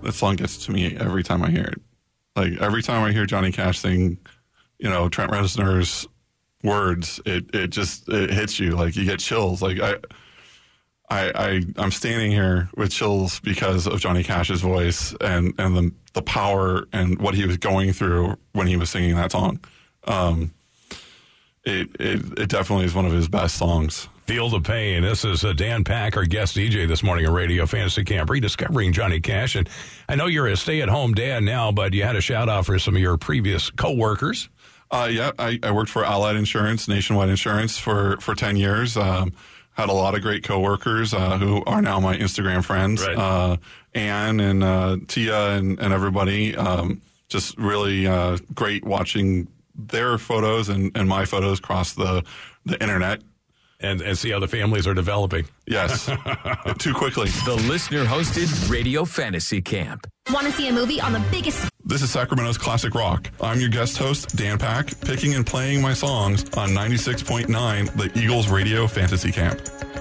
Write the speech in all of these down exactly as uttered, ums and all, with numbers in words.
that song gets to me every time I hear it. Like, every time I hear Johnny Cash sing, you know, Trent Reznor's words, it, it just, it hits you. Like, you get chills. Like, I, I, I, I'm standing here with chills because of Johnny Cash's voice and, and the, the power and what he was going through when he was singing that song. Um, it, it, it definitely is one of his best songs. Feel the Pain. This is uh, Dan Pack, our guest D J this morning at Radio Fantasy Camp, rediscovering Johnny Cash. And I know you're a stay-at-home dad now, but you had a shout-out for some of your previous co-workers. Uh, yeah, I, I worked for Allied Insurance, Nationwide Insurance, for, for ten years. Um, had a lot of great coworkers uh, who are now my Instagram friends. Right. Uh, Ann and uh, Tia and, and everybody. Um, just really uh, great watching their photos and, and my photos cross the, the internet. And, and see how the families are developing. Yes. Too quickly. The listener-hosted Radio Fantasy Camp. Want to see a movie on the biggest... This is Sacramento's Classic Rock. I'm your guest host, Dan Pack, picking and playing my songs on ninety-six point nine, the Eagles Radio Fantasy Camp.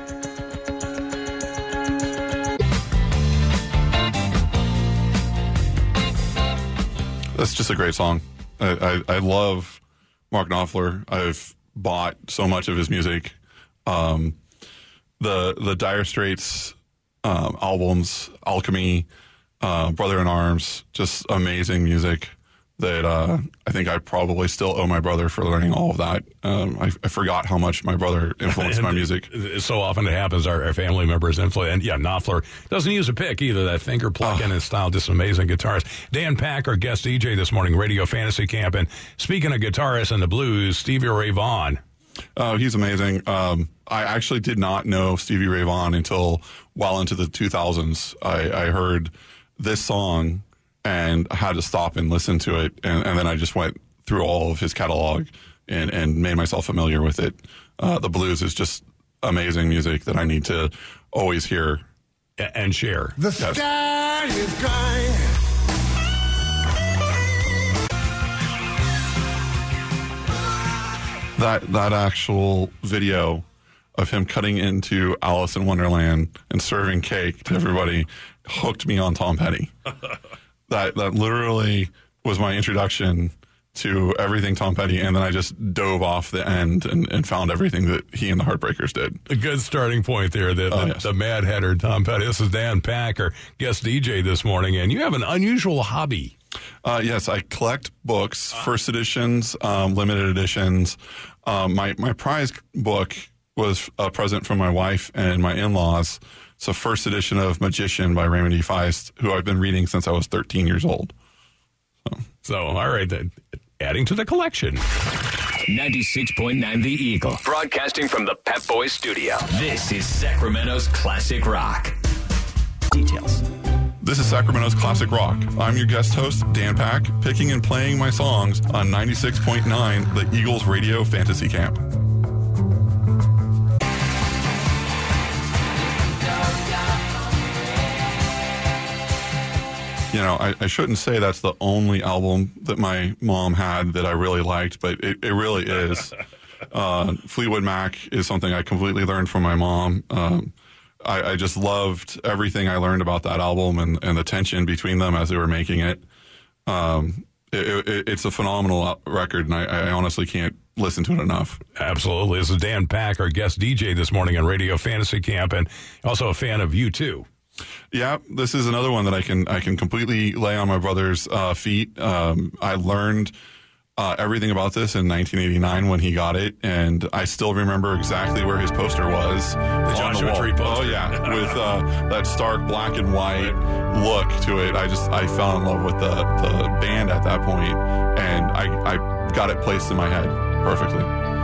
That's just a great song. I, I, I love Mark Knopfler. I've bought so much of his music. Um, the the Dire Straits um, albums, Alchemy, uh, Brother in Arms, just amazing music that uh, I think I probably still owe my brother for learning all of that. Um, I, I forgot how much my brother influenced my music. So often it happens, our, our family members influence. And yeah, Knopfler doesn't use a pick either. That finger pluck in his style, just amazing guitarist. Dan Pack, our guest D J this morning, Radio Fantasy Camp. And speaking of guitarists and the blues, Stevie Ray Vaughan. Oh, he's amazing. Um, I actually did not know Stevie Ray Vaughan until well into the two thousands. I, I heard this song and I had to stop and listen to it. And, and then I just went through all of his catalog and, and made myself familiar with it. Uh, the blues is just amazing music that I need to always hear. And share. The Yes. sky is crying. That that actual video of him cutting into Alice in Wonderland and serving cake to everybody hooked me on Tom Petty. that that literally was my introduction to everything Tom Petty, and then I just dove off the end and, and found everything that he and the Heartbreakers did. A good starting point there, the, Oh, the, yes. the Mad Hatter, Tom Petty. This is Dan Pack, our guest D J this morning, and you have an unusual hobby. Uh, yes, I collect books, first editions, um, limited editions. Um, my, my prize book was a present from my wife and my in-laws. It's a first edition of Magician by Raymond E. Feist, who I've been reading since I was thirteen years old. So, So, all right, then, adding to the collection. ninety-six point nine The Eagle. Broadcasting from the Pep Boys studio. This is Sacramento's Classic Rock. Details. this is Sacramento's Classic Rock. I'm your guest host, Dan Pack, picking and playing my songs on ninety-six point nine, the Eagles Radio Fantasy Camp. You know, I, I shouldn't say that's the only album that my mom had that I really liked, but it, it really is. Uh, Fleetwood Mac is something I completely learned from my mom. Um, I, I just loved everything I learned about that album and, and the tension between them as they were making it. Um, it, it it's a phenomenal record, and I, I honestly can't listen to it enough. Absolutely. This is Dan Pack, our guest D J this morning on Radio Fantasy Camp, and also a fan of U two. Yeah, this is another one that I can I can completely lay on my brother's uh, feet. Um, I learned uh, everything about this in nineteen eighty-nine when he got it, and I still remember exactly where his poster was. The Joshua Tree poster. Oh yeah, with uh, that stark black and white look to it. I just I fell in love with the the band at that point, and I I got it placed in my head perfectly.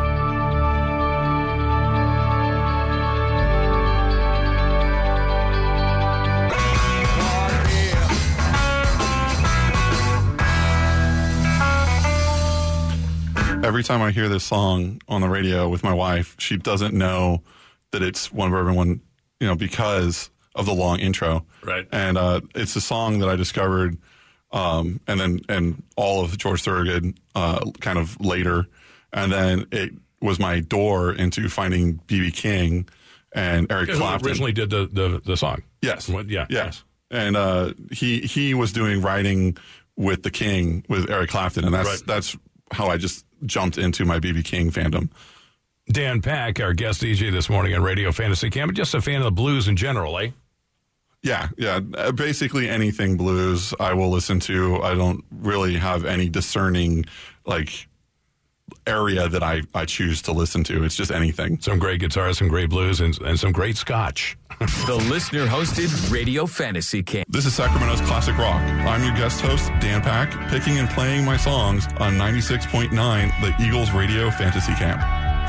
Every time I hear this song on the radio with my wife, she doesn't know that it's One Bourbon One, you know, because of the long intro. Right. And uh, it's a song that I discovered, um, and then and all of George Thorogood uh, kind of later, and then it was my door into finding B B King and Eric Who Clapton. originally did the, the, the song. Yes. What- yeah. Yes. and uh, he he was doing writing with the King with Eric Clapton, and that's Right. that's how I just jumped into my B B King fandom. Dan Pack, our guest D J this morning on Radio Fantasy Camp, just a fan of the blues in general, eh? Yeah, yeah. Uh, Basically anything blues I will listen to. I don't really have any discerning like area that I, I choose to listen to. It's just anything. Some great guitars, some great blues, and, and some great scotch. The listener-hosted Radio Fantasy Camp. This is Sacramento's Classic Rock. I'm your guest host, Dan Pack, picking and playing my songs on ninety-six point nine, the Eagles Radio Fantasy Camp.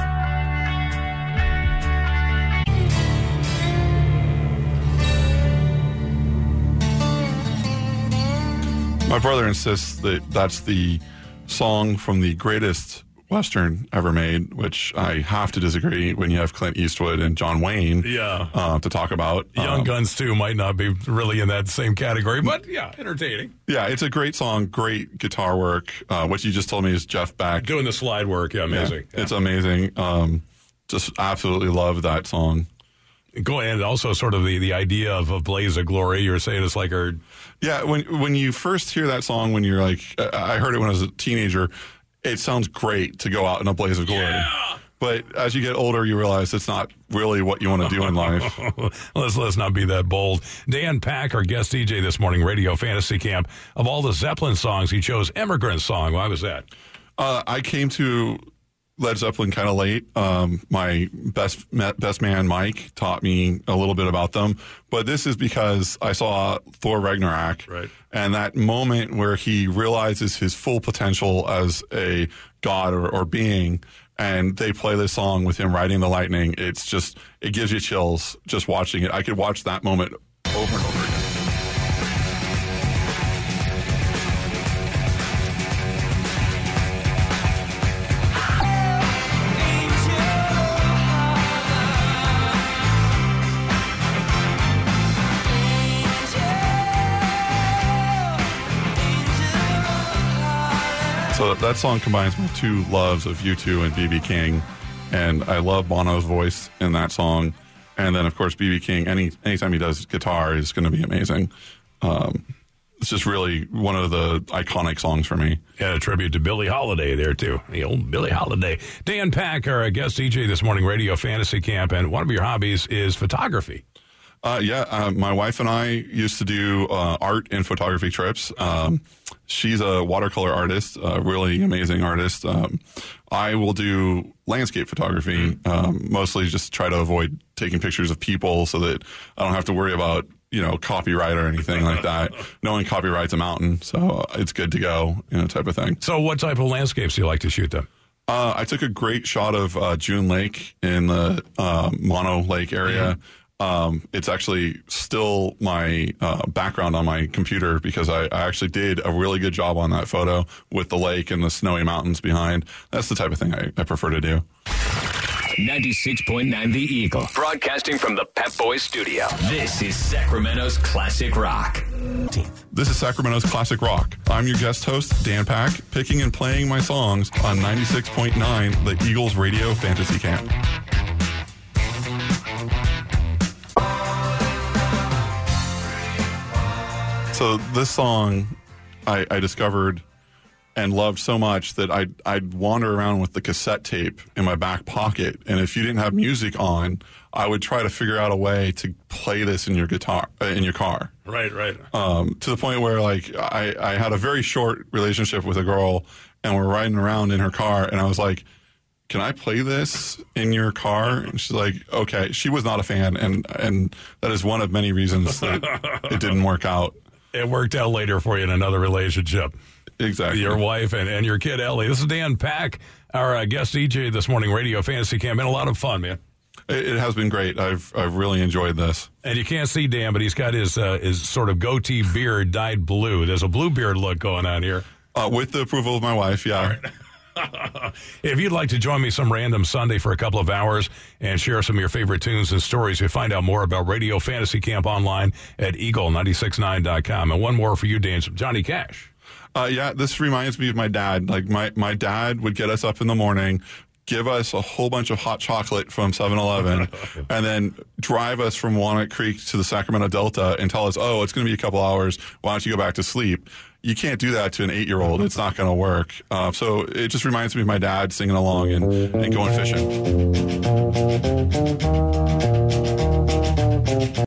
My brother insists that that's the song from the greatest Western ever made, which I have to disagree when you have Clint Eastwood and John Wayne Yeah. uh, to talk about. Young Um, Guns, too, might not be really in that same category, but yeah, entertaining. Yeah, it's a great song, great guitar work. Uh, what you just told me is Jeff Beck. Doing the slide work, yeah, amazing. Yeah, it's amazing. Um, just absolutely love that song. Go and also sort of the, the idea of a blaze of glory. You're saying it's like our Yeah, when when you first hear that song, when you're like, I heard it when I was a teenager, it sounds great to go out in a blaze of glory. Yeah. But as you get older, you realize it's not really what you want to do in life. let's let's not be that bold. Dan Pack, our guest D J this morning, Radio Fantasy Camp. Of all the Zeppelin songs, he chose "Immigrant Song." Why was that? Uh, I came to Led Zeppelin kind of late. Um, my best best man Mike taught me a little bit about them, but this is because I saw Thor Ragnarok, Right. and that moment where he realizes his full potential as a god or, or being, and they play this song with him riding the lightning. It's just it gives you chills just watching it. I could watch that moment over and over again. So that song combines my two loves of U two and B B King, and I love Bono's voice in that song. And then, of course, B B King, any anytime he does guitar is going to be amazing. Um, it's just really one of the iconic songs for me. And a tribute to Billie Holiday there, too. The old Billie Holiday. Dan Pack, our guest D J this morning, Radio Fantasy Camp, and one of your hobbies is photography. Uh, yeah, uh, my wife and I used to do uh, art and photography trips. Um, she's a watercolor artist, a really amazing artist. Um, I will do landscape photography, um, mostly just try to avoid taking pictures of people so that I don't have to worry about, you know, copyright or anything like that. No one copyrights a mountain, so it's good to go, you know, type of thing. So what type of landscapes do you like to shoot then? Uh, I took a great shot of uh, June Lake in the uh, Mono Lake area. Mm-hmm. Um, it's actually still my uh, background on my computer because I, I actually did a really good job on that photo with the lake and the snowy mountains behind. That's the type of thing I, I prefer to do. ninety-six point nine The Eagle. Broadcasting from the Pep Boys studio. This is Sacramento's Classic Rock. This is Sacramento's Classic Rock. I'm your guest host, Dan Pack, picking and playing my songs on ninety-six point nine, the Eagles Radio Fantasy Camp. So this song I, I discovered and loved so much that I'd, I'd wander around with the cassette tape in my back pocket. And if you didn't have music on, I would try to figure out a way to play this in your guitar, uh, in your car. Right, right. Um, to the point where like I, I had a very short relationship with a girl and we're riding around in her car and I was like, can I play this in your car? And she's like, okay. She was not a fan. And, and that is one of many reasons that it didn't work out. It worked out later for you in another relationship. Exactly. Your wife and, and your kid, Ellie. This is Dan Pack, our uh, guest D J this morning, Radio Fantasy Camp. Been a lot of fun, man. It, it has been great. I've I've really enjoyed this. And you can't see Dan, but he's got his uh, his sort of goatee beard dyed blue. There's a blue beard look going on here. Uh, with the approval of my wife, yeah. If you'd like to join me some random Sunday for a couple of hours and share some of your favorite tunes and stories, you find out more about Radio Fantasy Camp online at eagle nine six nine dot com. And one more for you, Dan, Johnny Cash. Uh, yeah, this reminds me of my dad. Like my, my dad would get us up in the morning, give us a whole bunch of hot chocolate from seven eleven, and then drive us from Walnut Creek to the Sacramento Delta and tell us, oh, it's going to be a couple hours. Why don't you go back to sleep? You can't do that to an eight-year-old. It's not going to work. Uh, so it just reminds me of my dad singing along and, and going fishing.